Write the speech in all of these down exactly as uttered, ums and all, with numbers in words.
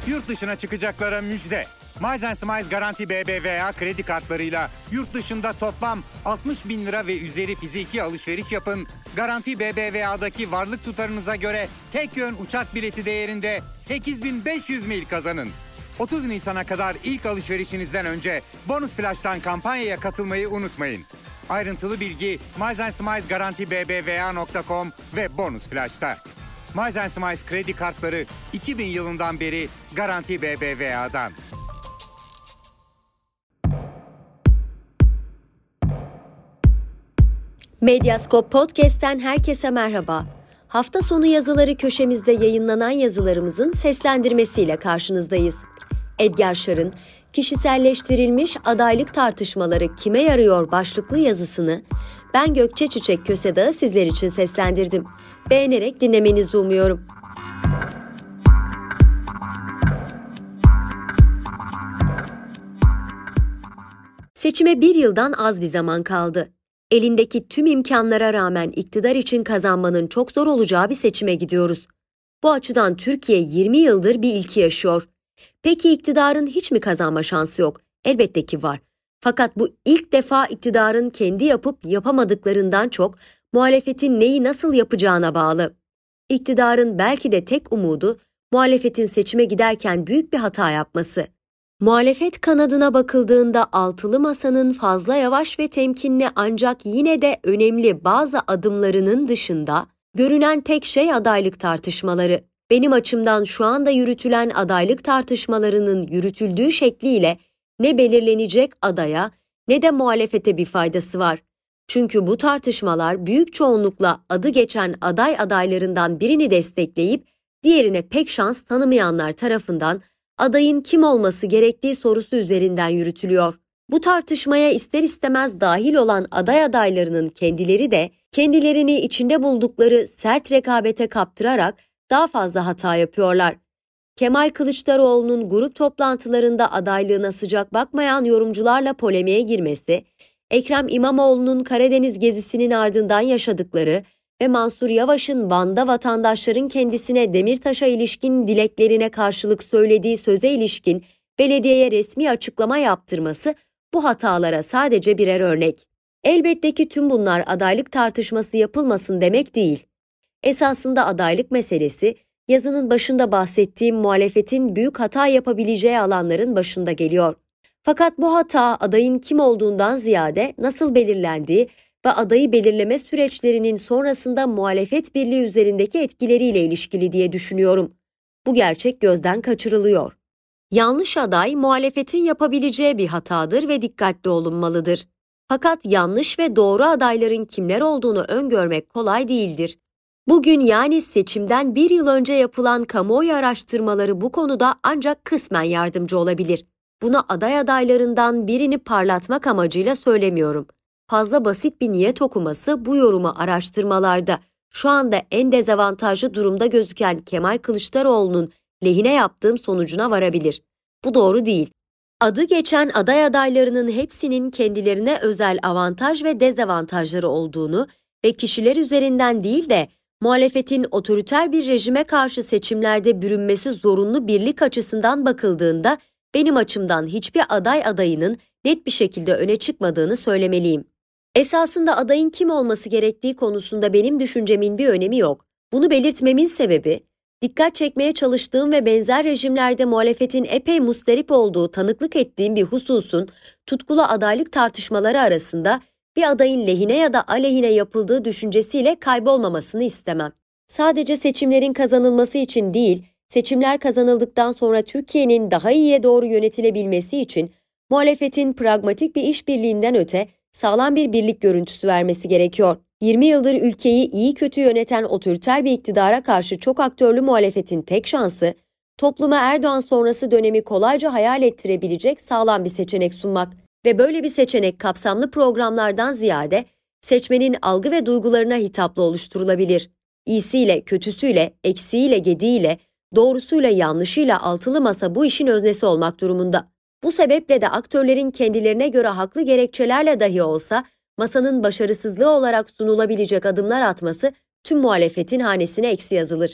Yurt dışına çıkacaklara müjde. Miles and Smiles Garanti B B V A kredi kartlarıyla yurt dışında toplam altmış bin lira ve üzeri fiziki alışveriş yapın. Garanti B B V A'daki varlık tutarınıza göre tek yön uçak bileti değerinde sekiz bin beş yüz mil kazanın. otuz Nisan'a kadar ilk alışverişinizden önce Bonus Flash'tan kampanyaya katılmayı unutmayın. Ayrıntılı bilgi Miles and Smiles Garanti B B V A nokta com ve Bonus Flash'ta. Miles and Smiles kredi kartları iki bin yılından beri Garanti B B V A'dan. Medyaskop Podcast'ten herkese merhaba. Hafta sonu yazıları köşemizde yayınlanan yazılarımızın seslendirmesiyle karşınızdayız. Edgar Şar'ın kişiselleştirilmiş adaylık tartışmaları kime yarıyor başlıklı yazısını ben Gökçe Çiçek Kösedağı sizler için seslendirdim. Beğenerek dinlemenizi umuyorum. Seçime bir yıldan az bir zaman kaldı. Elindeki tüm imkanlara rağmen iktidar için kazanmanın çok zor olacağı bir seçime gidiyoruz. Bu açıdan Türkiye yirmi yıldır bir ilki yaşıyor. Peki iktidarın hiç mi kazanma şansı yok? Elbette ki var. Fakat bu ilk defa iktidarın kendi yapıp yapamadıklarından çok muhalefetin neyi nasıl yapacağına bağlı. İktidarın belki de tek umudu muhalefetin seçime giderken büyük bir hata yapması. Muhalefet kanadına bakıldığında altılı masanın fazla yavaş ve temkinli ancak yine de önemli bazı adımlarının dışında görünen tek şey adaylık tartışmaları. Benim açımdan şu anda yürütülen adaylık tartışmalarının yürütüldüğü şekliyle ne belirlenecek adaya ne de muhalefete bir faydası var. Çünkü bu tartışmalar büyük çoğunlukla adı geçen aday adaylarından birini destekleyip diğerine pek şans tanımayanlar tarafından adayın kim olması gerektiği sorusu üzerinden yürütülüyor. Bu tartışmaya ister istemez dahil olan aday adaylarının kendileri de kendilerini içinde buldukları sert rekabete kaptırarak daha fazla hata yapıyorlar. Kemal Kılıçdaroğlu'nun grup toplantılarında adaylığına sıcak bakmayan yorumcularla polemiğe girmesi, Ekrem İmamoğlu'nun Karadeniz gezisinin ardından yaşadıkları ve Mansur Yavaş'ın Van'da vatandaşların kendisine Demirtaş'a ilişkin dileklerine karşılık söylediği söze ilişkin belediyeye resmi açıklama yaptırması bu hatalara sadece birer örnek. Elbette ki tüm bunlar adaylık tartışması yapılmasın demek değil. Esasında adaylık meselesi, yazının başında bahsettiğim muhalefetin büyük hata yapabileceği alanların başında geliyor. Fakat bu hata adayın kim olduğundan ziyade nasıl belirlendiği ve adayı belirleme süreçlerinin sonrasında muhalefet birliği üzerindeki etkileriyle ilişkili diye düşünüyorum. Bu gerçek gözden kaçırılıyor. Yanlış aday muhalefetin yapabileceği bir hatadır ve dikkatli olunmalıdır. Fakat yanlış ve doğru adayların kimler olduğunu öngörmek kolay değildir. Bugün yani seçimden bir yıl önce yapılan kamuoyu araştırmaları bu konuda ancak kısmen yardımcı olabilir. Bunu aday adaylarından birini parlatmak amacıyla söylemiyorum. Fazla basit bir niyet okuması bu yorumu araştırmalarda şu anda en dezavantajlı durumda gözüken Kemal Kılıçdaroğlu'nun lehine yaptığım sonucuna varabilir. Bu doğru değil. Adı geçen aday adaylarının hepsinin kendilerine özel avantaj ve dezavantajları olduğunu ve kişiler üzerinden değil de muhalefetin otoriter bir rejime karşı seçimlerde bürünmesi zorunlu birlik açısından bakıldığında benim açımdan hiçbir aday adayının net bir şekilde öne çıkmadığını söylemeliyim. Esasında adayın kim olması gerektiği konusunda benim düşüncemin bir önemi yok. Bunu belirtmemin sebebi, dikkat çekmeye çalıştığım ve benzer rejimlerde muhalefetin epey mustarip olduğu tanıklık ettiğim bir hususun tutkulu adaylık tartışmaları arasında bir adayın lehine ya da aleyhine yapıldığı düşüncesiyle kaybolmamasını istemem. Sadece seçimlerin kazanılması için değil, seçimler kazanıldıktan sonra Türkiye'nin daha iyiye doğru yönetilebilmesi için muhalefetin pragmatik bir işbirliğinden öte sağlam bir birlik görüntüsü vermesi gerekiyor. yirmi yıldır ülkeyi iyi kötü yöneten otoriter bir iktidara karşı çok aktörlü muhalefetin tek şansı, topluma Erdoğan sonrası dönemi kolayca hayal ettirebilecek sağlam bir seçenek sunmak ve böyle bir seçenek kapsamlı programlardan ziyade seçmenin algı ve duygularına hitaplı oluşturulabilir. İyisiyle, kötüsüyle, eksiğiyle, gediğiyle, doğrusuyla, yanlışıyla altılı masa bu işin öznesi olmak durumunda. Bu sebeple de aktörlerin kendilerine göre haklı gerekçelerle dahi olsa masanın başarısızlığı olarak sunulabilecek adımlar atması tüm muhalefetin hanesine eksi yazılır.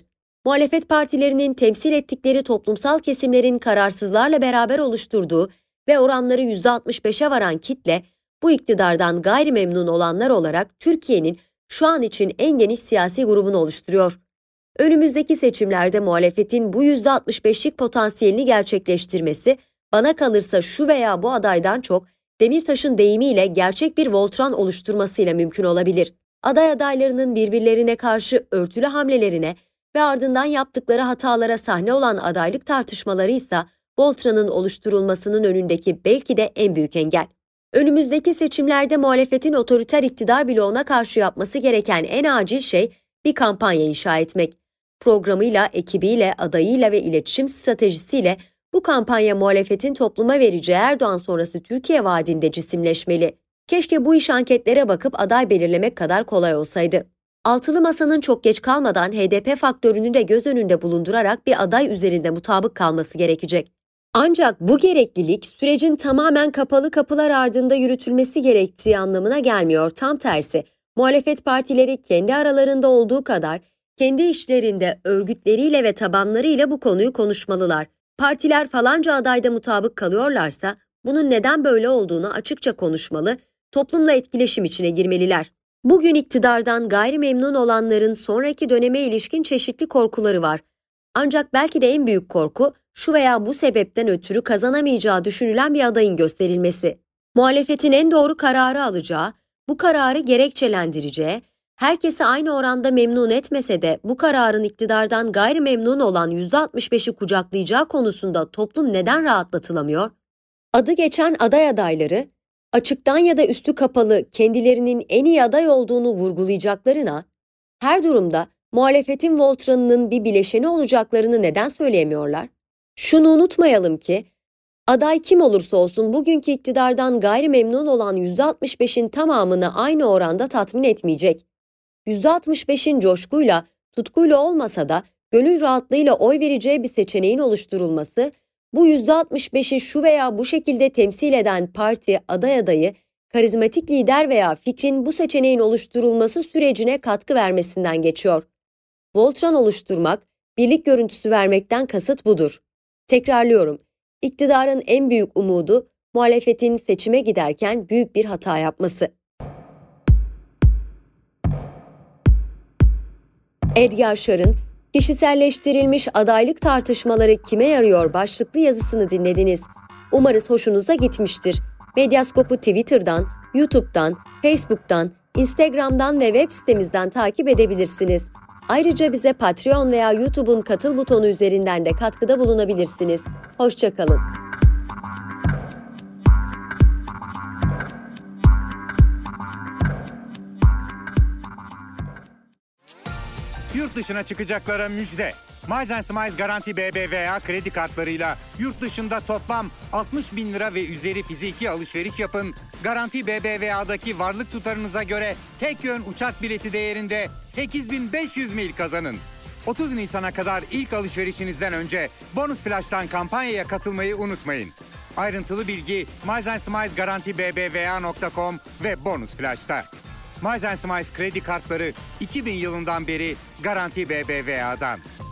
muhalefet partilerinin temsil ettikleri toplumsal kesimlerin kararsızlarla beraber oluşturduğu ve oranları yüzde altmış beşe varan kitle, bu iktidardan gayrimemnun olanlar olarak Türkiye'nin şu an için en geniş siyasi grubunu oluşturuyor. Önümüzdeki seçimlerde muhalefetin bu yüzde altmış beşlik potansiyelini gerçekleştirmesi, bana kalırsa şu veya bu adaydan çok Demirtaş'ın deyimiyle gerçek bir Voltran oluşturmasıyla mümkün olabilir. Aday adaylarının birbirlerine karşı örtülü hamlelerine ve ardından yaptıkları hatalara sahne olan adaylık tartışmaları ise Voltran'ın oluşturulmasının önündeki belki de en büyük engel. Önümüzdeki seçimlerde muhalefetin otoriter iktidar bloğuna karşı yapması gereken en acil şey bir kampanya inşa etmek. Programıyla, ekibiyle, adayıyla ve iletişim stratejisiyle bu kampanya muhalefetin topluma vereceği Erdoğan sonrası Türkiye vaadinde cisimleşmeli. Keşke bu iş anketlere bakıp aday belirlemek kadar kolay olsaydı. Altılı Masa'nın çok geç kalmadan H D P faktörünü de göz önünde bulundurarak bir aday üzerinde mutabık kalması gerekecek. Ancak bu gereklilik sürecin tamamen kapalı kapılar ardında yürütülmesi gerektiği anlamına gelmiyor. Tam tersi, muhalefet partileri kendi aralarında olduğu kadar kendi işlerinde örgütleriyle ve tabanlarıyla bu konuyu konuşmalılar. Partiler falanca adayda mutabık kalıyorlarsa bunun neden böyle olduğunu açıkça konuşmalı, toplumla etkileşim içine girmeliler. Bugün iktidardan gayrimemnun olanların sonraki döneme ilişkin çeşitli korkuları var. Ancak belki de en büyük korku şu veya bu sebepten ötürü kazanamayacağı düşünülen bir adayın gösterilmesi. Muhalefetin en doğru kararı alacağı, bu kararı gerekçelendireceği, herkesi aynı oranda memnun etmese de bu kararın iktidardan gayrimemnun olan yüzde altmış beşi kucaklayacağı konusunda toplum neden rahatlatılamıyor? Adı geçen aday adayları, açıktan ya da üstü kapalı kendilerinin en iyi aday olduğunu vurgulayacaklarına, her durumda muhalefetin Voltran'ının bir bileşeni olacaklarını neden söyleyemiyorlar? Şunu unutmayalım ki, aday kim olursa olsun bugünkü iktidardan gayrimemnun olan yüzde altmış beşin tamamını aynı oranda tatmin etmeyecek. yüzde altmış beşin coşkuyla, tutkuyla olmasa da gönül rahatlığıyla oy vereceği bir seçeneğin oluşturulması, bu yüzde altmış beşi şu veya bu şekilde temsil eden parti, aday adayı, karizmatik lider veya fikrin bu seçeneğin oluşturulması sürecine katkı vermesinden geçiyor. Voltran oluşturmak, birlik görüntüsü vermekten kasıt budur. Tekrarlıyorum, iktidarın en büyük umudu muhalefetin seçime giderken büyük bir hata yapması. Edgar Şar'ın kişiselleştirilmiş adaylık tartışmaları kime yarıyor başlıklı yazısını dinlediniz. Umarız hoşunuza gitmiştir. Medyaskop'u Twitter'dan, YouTube'dan, Facebook'tan, Instagram'dan ve web sitemizden takip edebilirsiniz. Ayrıca bize Patreon veya YouTube'un katıl butonu üzerinden de katkıda bulunabilirsiniz. Hoşça kalın. Yurt dışına çıkacaklara müjde. Miles Smiles Garanti B B V A kredi kartlarıyla yurt dışında toplam altmış bin lira ve üzeri fiziki alışveriş yapın. Garanti B B V A'daki varlık tutarınıza göre tek yön uçak bileti değerinde sekiz bin beş yüz mil kazanın. otuz Nisan'a kadar ilk alışverişinizden önce Bonus Flash'tan kampanyaya katılmayı unutmayın. Ayrıntılı bilgi Miles Smiles Garanti B B V A nokta com ve Bonus Flash'ta. Miles Smiles kredi kartları iki bin yılından beri Garanti B B V A'dan.